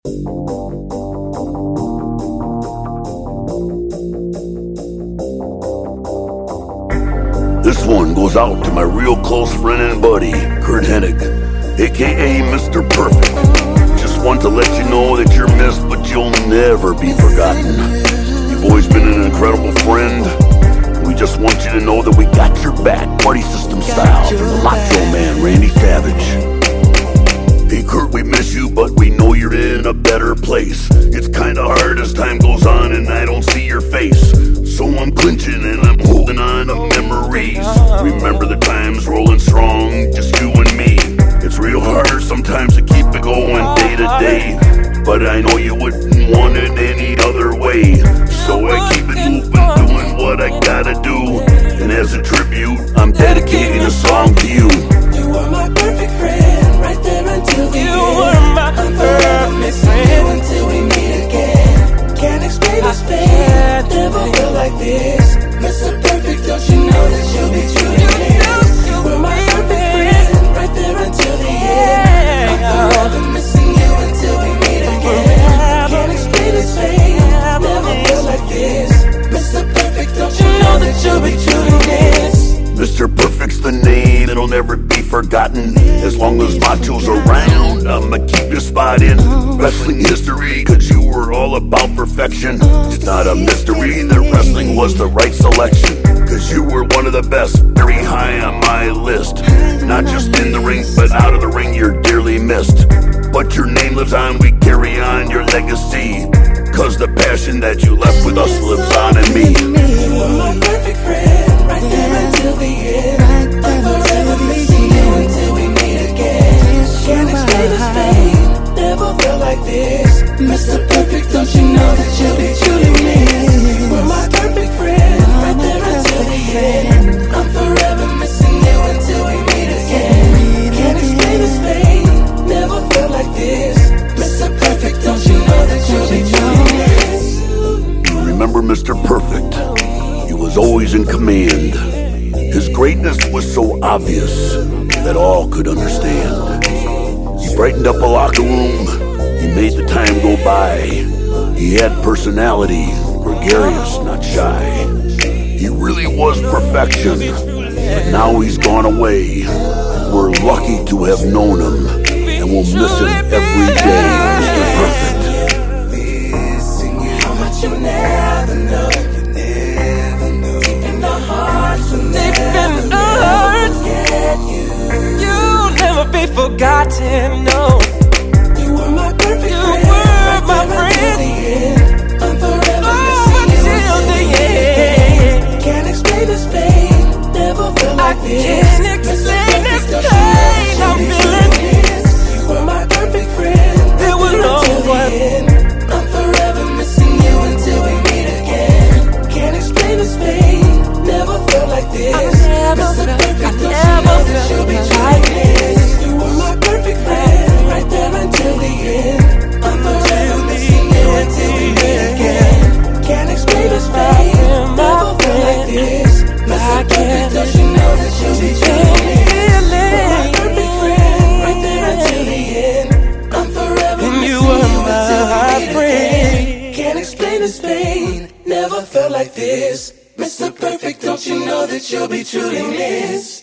This one goes out to my real close friend and buddy, Kurt Hennig, aka Mr. Perfect. Just want to let you know that you're missed, but you'll never be forgotten. You've always been an incredible friend. We just want you to know that we got your back, party system style, from the Macho Man, Randy Savage. Hey Kurt, we miss you, but we know you're in a better place. It's kinda hard as time goes on and I don't see your face. So I'm clinching and I'm holding on to memories. Remember the times rolling strong, just you and me. It's real hard sometimes to keep it going day to day, but I know you wouldn't want it any other way. So I keep it moving, doing what I gotta do. And as a tribute, I'm dedicating a song to you. You were my perfect friend, right there until the end. You were my perfect friend until we meet again. Can't explain this pain, never felt like this. Mr. Perfect, don't you know that you'll be true to this? You were my perfect friend, right there until the end. I'm forever missing you until we meet again. Can't explain this pain, never felt like this. Mr. Perfect, don't you know that you'll be true to this? Mr. Perfect's the name, it'll never be forgotten. As long as Macho's around, I'ma keep your spot in wrestling history, cause you were all about perfection. It's not a mystery that wrestling was the right selection, cause you were one of the best, very high on my list. Not just in the ring, but out of the ring you're dearly missed. But your name lives on, we carry on your legacy, cause the passion that you left with us lives on in me. You were my perfect friend, right there until the end. I'm forever missing you until we meet again. Can't explain this pain, never felt like this. Mr. Perfect, don't you know that you'll be truly missed? You were my perfect friend, right there until the end. I'm forever missing you until we meet again. Can't explain this pain, never felt like this. Mr. Perfect, don't you know that you'll be truly missed? Remember Mr. Perfect, he was always in command. His greatness was so obvious that all could understand. He brightened up a locker room, he made the time go by. He had personality, gregarious, not shy. He really was perfection, but now he's gone away. We're lucky to have known him, and we'll miss him every day, Mr. Perfect. How much you never know, deep in the hearts, you'll never be forgotten, no. You were my perfect You friend, were my right friend. there until the end. I'm forever Oh, missing you until the we meet end. again. Can't explain this pain, never felt like this. Can't explain this pain I'm feeling. You were my perfect friend, There was right no there until one. the end. I'm forever missing you until we meet again. Can't explain this pain, never felt like this. Mr. Perfect, don't you know that you'll be like this? You were my perfect friend, right there until the end. I'm forever missing you until we meet again. Can't explain this pain, never felt like this. Mr. Perfect, don't you know that you'll be like this? My perfect friend, right there until the end. I'm forever And you missing were you until we my meet friend. again. Can't explain this pain, never felt like this. Mr. Perfect, don't you know that you'll be truly missed?